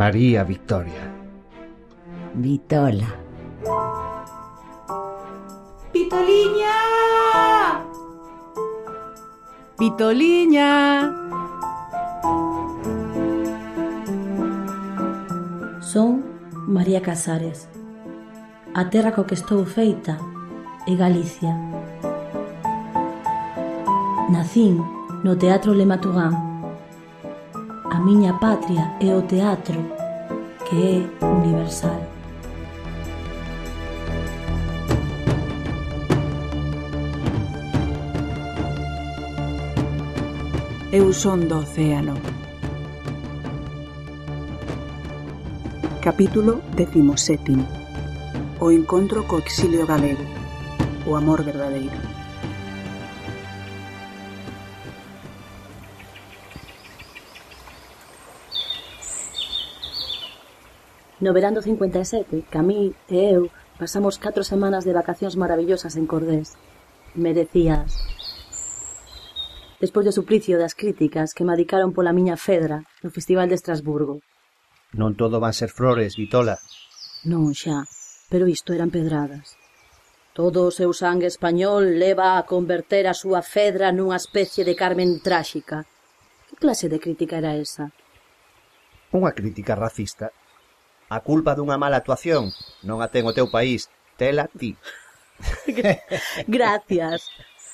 María Victoria. Vitola. Vitoliña! Vitoliña! Son María Casares. A terra co que estou feita é Galicia. Nacín no Teatro Le Matugán. A miña patria é o teatro, que é universal. Eu son do océano. Capítulo 17. O encontro co exilio galego. O amor verdadeiro. No verán do 57, Camí e eu pasamos 4 semanas de vacacións maravillosas en Cordés. Merecidas. Despois do suplicio das críticas que me adicaron pola miña fedra no Festival de Estrasburgo. Non todo van ser flores, Vitola. Non xa, pero isto eran pedradas. Todo o seu sangue español leva a converter a súa fedra nunha especie de Carmen tráxica. Que clase de crítica era esa? Unha crítica racista. A culpa dunha mala actuación non a ten o teu país, tela ti. Gracias.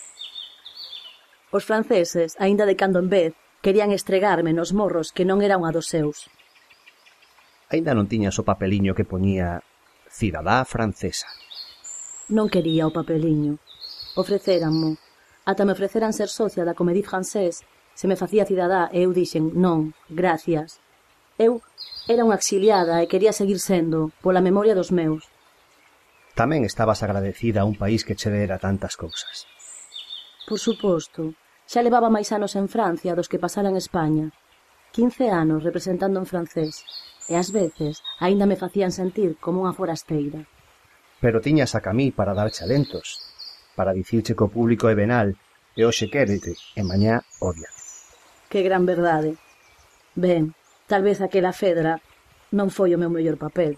Os franceses, aínda de cando en vez, querían estregarme nos morros que non era unha dos seus. Aínda non tiñas o papeliño que poñía cidadá francesa. Non quería o papeliño. Ofrecéranmo. Ata me ofreceran ser socia da Comédie Française se me facía cidadá e eu dixen non, gracias. Eu era unha exiliada e quería seguir sendo, pola memoria dos meus. Tamén estabas agradecida a un país que che dera tantas cousas. Por suposto, xa levaba máis anos en Francia dos que pasara en España. 15 anos representando en francés, e ás veces aínda me facían sentir como unha forasteira. Pero tiñas a Camí para darche alentos, para dicirche que o público é venal, e hoxe quérete, e mañá odia. Que gran verdade. Ben, tal vez aquela fedra non foi o meu mellor papel.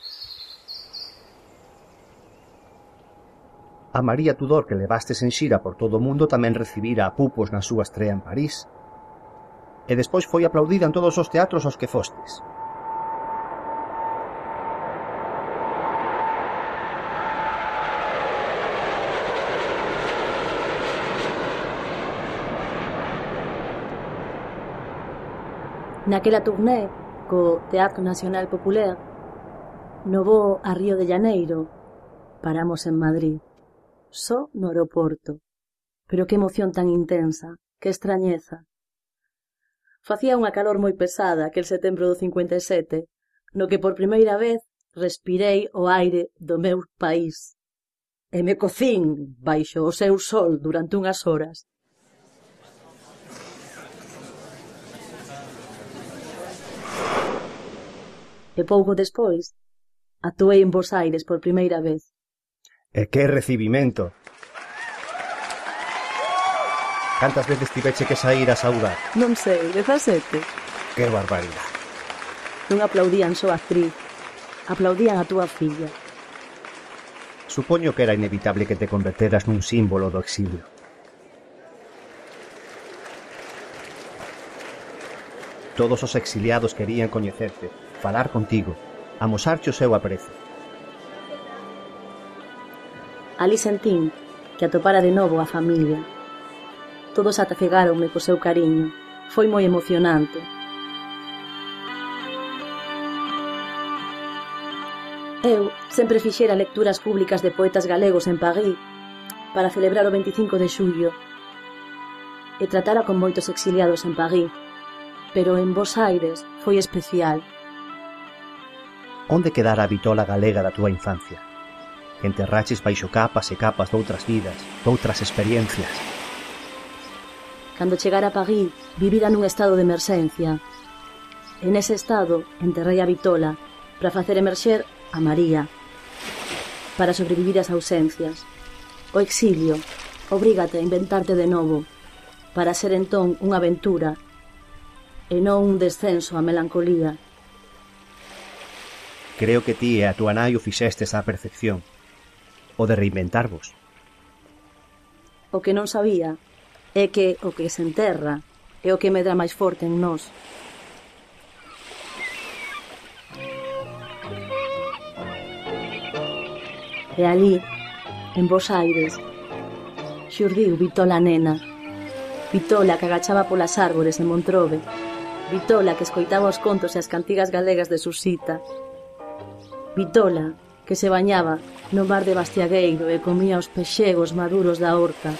A María Tudor que levastes en xira por todo o mundo tamén recibira a pupos na súa estrea en París. E despois foi aplaudida en todos os teatros aos que fostes. Naquela tourné, co Teatro Nacional Popular, no voo a Río de Janeiro, paramos en Madrid, só no aeroporto. Pero que emoción tan intensa, que extrañeza. Facía unha calor moi pesada aquel setembro do 57, no que por primeira vez respirei o aire do meu país. E me cocín baixo o seu sol durante unhas horas. E pouco despois, actuei en Bos Aires por primeira vez. E que recibimento! Cantas veces tiveche que sair a saudar? Non sei, 17. Que barbaridade! Non aplaudían só a actriz, aplaudían a túa filla. Supoño que era inevitable que te converteras nun símbolo do exilio. Todos os exiliados querían coñecerte, falar contigo, amosarche o seu aprecio. Ali sentín que atopara de novo a familia. Todos atacegáronme co seu cariño. Foi moi emocionante. Eu sempre fixera lecturas públicas de poetas galegos en París para celebrar o 25 de xullo e tratara con moitos exiliados en París, pero en Bos Aires foi especial. Onde quedara a vitola galega da túa infancia? Enterraches baixo capas e capas doutras vidas, doutras experiencias. Cando chegara a París, vivira nun estado de emerxencia. En ese estado, enterrei a vitola para facer emerxer a María, para sobrevivir ás ausencias. O exilio obrígate a inventarte de novo, para ser entón unha aventura e non un descenso á melancolía. Creo que ti e a túa nai o fixestes á perfección. O de reinventarvos. O que non sabía é que o que se enterra é o que medra máis forte en nós. E ali, en Bos Aires, xurdiu Vitola nena. Vitola que agachaba polas árbores en Montrobe. Vitola que escoitaba os contos e as cantigas galegas de Susita. Vitola que se bañaba no mar de Bastiagueiro e comía os pexegos maduros da horta.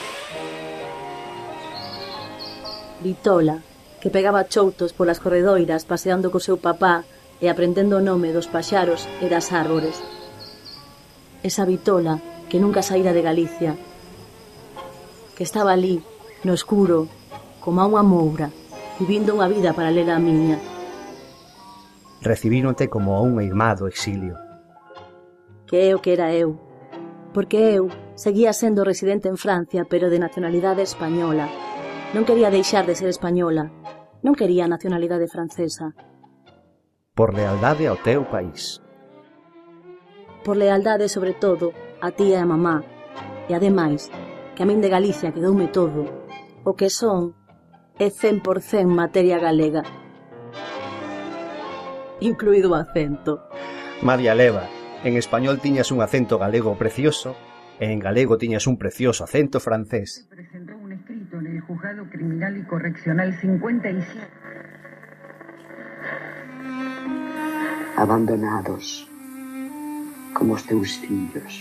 Vitola que pegaba choutos polas corredoiras paseando co seu papá e aprendendo o nome dos paxaros e das árbores. Esa Vitola que nunca saíra de Galicia, que estaba ali, no escuro, como a unha moura, vivindo unha vida paralela á miña. Recibíronte como a un irmá do exilio. Que é o que era eu, porque eu seguía sendo residente en Francia, pero de nacionalidade española. Non quería deixar de ser española, non quería a nacionalidade francesa. Por lealdade ao teu país. Por lealdade, sobre todo, a ti e a mamá. E ademais, que a min de Galicia quedoume todo. O que son é 100% materia galega. Incluído o acento. María Leva, en español tiñas un acento galego precioso e en galego tiñas un precioso acento francés. Presentó un escrito en el Juzgado Criminal y Correccional 57. Abandonados, como os teus fillos.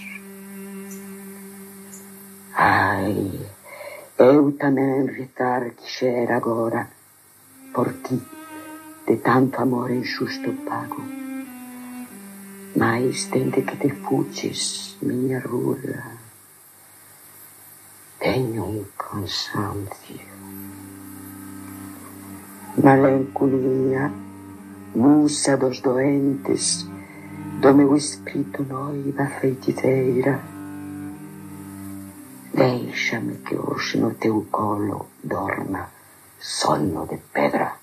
Ai, eu tamén retar quixera agora por ti, de tanto amor injusto pago. Mais dende que te fuches, miña rula, teño un cansancio. Malencolía, musa dos doentes, do meu espírito noiva feiticeira. Déixame que hoxe no teu colo dorma sono de pedra.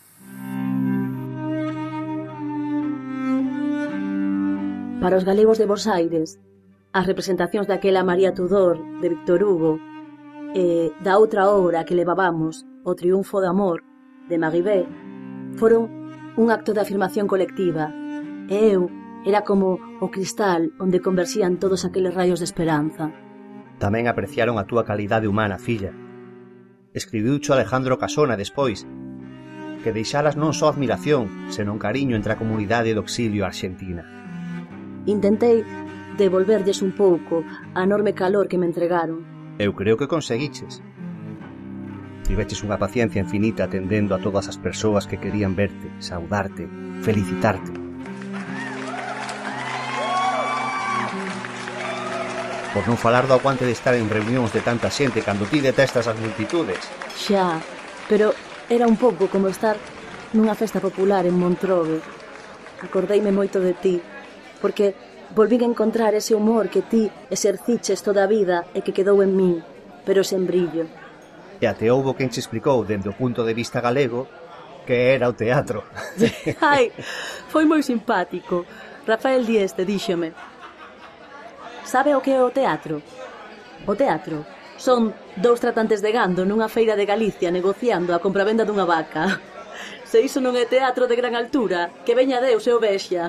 Para os galegos de Bos Aires, as representacións daquela María Tudor, de Víctor Hugo, e da outra obra que levabamos, O triunfo do amor, de Maribé, foron un acto de afirmación colectiva, e eu era como o cristal onde conversían todos aqueles raios de esperanza. Tamén apreciaron a túa calidade humana, filla. Escribiucho Alejandro Casona despois, que deixaras non só admiración, senón cariño entre a comunidade do exilio arxentina. Intentei devolverlles un pouco a enorme calor que me entregaron. Eu creo que conseguiches. Tiveches unha paciencia infinita atendendo a todas as persoas que querían verte, saudarte, felicitarte. Por non falar do aguante de estar en reunións de tanta xente cando ti detestas as multitudes. Xa, pero era un pouco como estar nunha festa popular en Montrobe. Acordeime moito de ti, porque volvín a encontrar ese humor que ti exerciches toda a vida e que quedou en min, pero sen brillo. E até houbo quen che explicou, dende o punto de vista galego, que era o teatro. Ai, foi moi simpático. Rafael Dieste díxome: sabe o que é o teatro? O teatro son dous tratantes de gando nunha feira de Galicia negociando a compravenda dunha vaca. Se iso non é teatro de gran altura, que veña Deus e o vexa.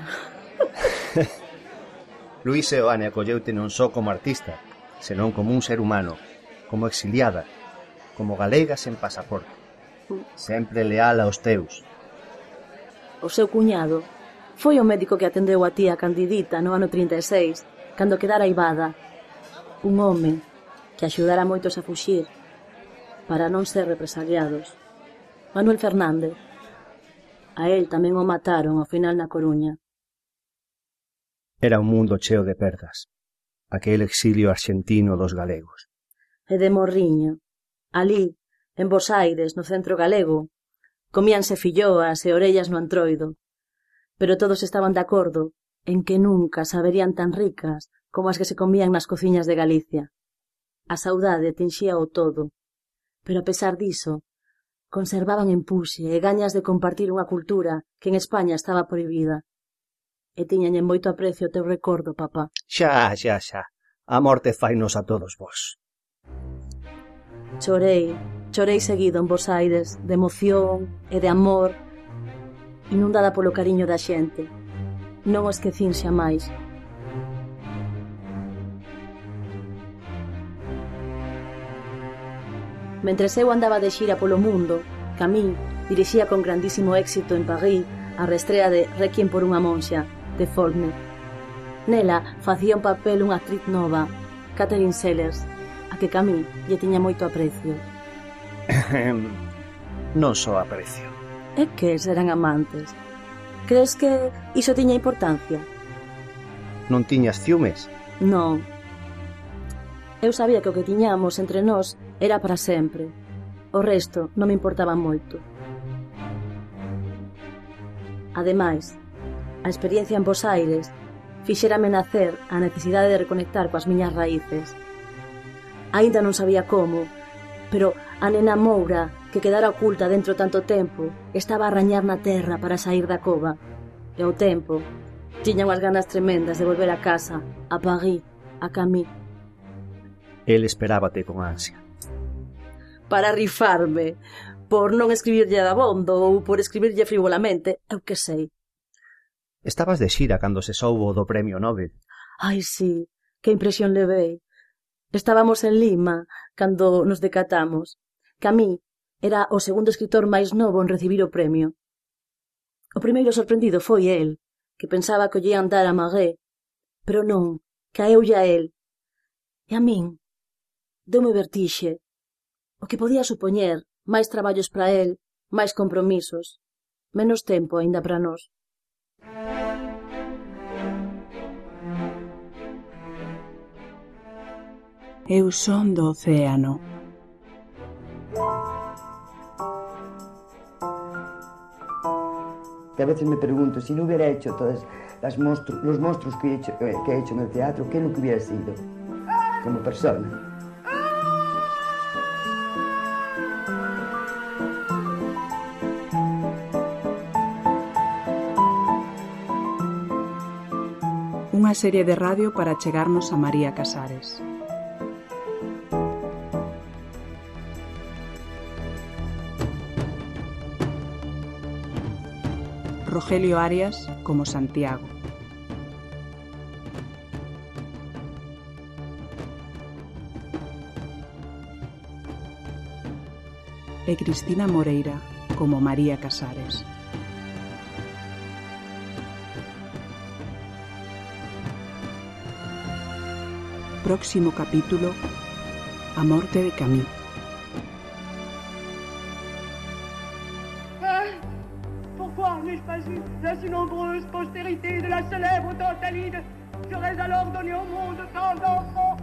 Luís Seoane acolleute non só como artista, senón como un ser humano, como exiliada, como galega sen pasaporte, sempre leal aos teus. O seu cuñado foi o médico que atendeu a tía Candidita no ano 36, cando quedara aivada. Un home que axudara a moitos a fuxir para non ser represaliados. Manuel Fernández. A él tamén o mataron ao final na Coruña. Era un mundo cheo de perdas, aquel exilio arxentino dos galegos. E de Morriño, ali, en Bos Aires, no centro galego, comíanse filloas e orellas no antroido, pero todos estaban de acordo en que nunca saberían tan ricas como as que se comían nas cociñas de Galicia. A saudade tinxía o todo, pero a pesar diso, conservaban empuxe e gañas de compartir unha cultura que en España estaba prohibida. e tiñañe moito aprecio o teu recordo, papá. Xa. A morte fainos a todos vos. Chorei seguido en Bos Aires, de emoción e de amor, inundada polo cariño da xente. Non o esquecín xa máis. Mentres eu andaba de xira polo mundo, Camille dirixía con grandísimo éxito en París a restrea de Requiem por unha monxa, de Faulkner. Nela facía un papel unha actriz nova, Catherine Sellers, a que Camille lle tiña moito aprecio. Non só aprecio. É que eran amantes. Crees que iso tiña importancia? Non tiñas ciúmes? Non. Eu sabía que o que tiñamos entre nós era para sempre. O resto non me importaba moito. Ademais, a experiencia en Bos Aires fixérame nacer a necesidade de reconectar coas miñas raíces. Aínda non sabía como, pero a nena Moura, que quedara oculta dentro tanto tempo, estaba a rañar na terra para sair da cova. E ao tempo, tiña unhas ganas tremendas de volver a casa, a París, a Camille. El esperábate con ansia. Para rifarme, por non escribirlle dabondo ou por escribirlle frivolamente, eu que sei. Estabas de xira cando se soubo do premio Nobel. Ai, sí, que impresión levei. Estábamos en Lima cando nos decatamos. Camille era o segundo escritor máis novo en recibir o premio. O primeiro sorprendido foi el, que pensaba que o lle ian dar a Marais, pero non, caeulle a el. E a min deume vertixe. O que podía supoñer máis traballos para el, máis compromisos, menos tempo aínda para nós. Eu son do océano. Que a veces me pregunto, si no hubiera hecho todos los monstruos que he hecho en el teatro, ¿qué es lo que hubiera sido como persona? Unha serie de radio para chegarnos a María Casares. Rogelio Arias como Santiago. E Cristina Moreira como María Casares. Próximo capítulo: A morte de Camille. Pourquoi n'ai-je pas eu la si nombreuse postérité de la célèbre Tantalide? J'aurais alors donné au monde tant d'enfants.